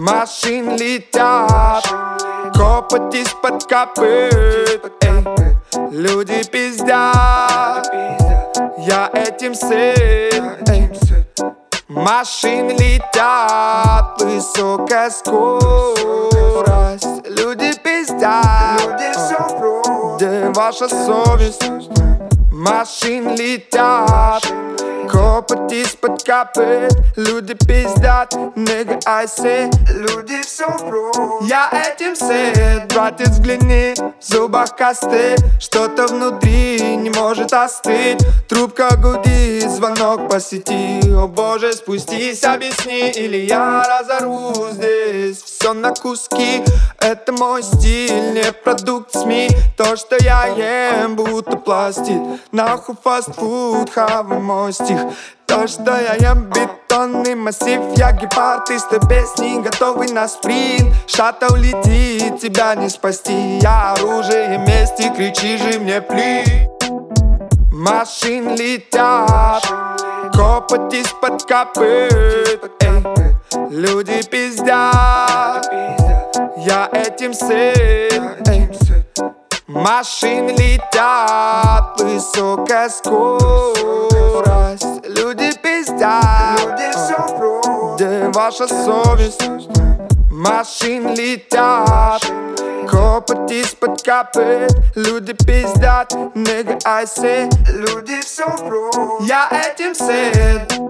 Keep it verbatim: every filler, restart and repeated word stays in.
Машин летят, копоть из-под копыт. Эй, люди пиздят, я этим сыт. Эй, машин летят, высокая скорость. Люди пиздят, люди все врут. Где ваша совесть? Машин летят, копоть из-под копыт. Люди пиздят, nigga, I say. Люди все врут. Я этим сыт. Братец, взгляни, в зубах косты. Что-то внутри не может остыть. Трубка гудит, звонок по сети. О боже, спустись, объясни, или я разорву здесь все на куски. Это мой стиль, не продукт СМИ. То, что я ем, будто пластик. Нахуй фастфуд, хавай мой стих. То, что я ем, бетонный массив. Я гепард из той песни, готовый на спринт. Шаттл летит, тебя не спасти. Я оружие мести, кричи же мне пли. Машин летят, копоть из-под копыт. Эй, люди пиздят, я этим сыт. Эй, машин летят, высокая скорость. Люди пиздят, люди все врут. Где ваша совесть? Машин летят, копоть из-под копыт. Люди пиздят, nigga, I say. Люди все врут. Я этим сыт.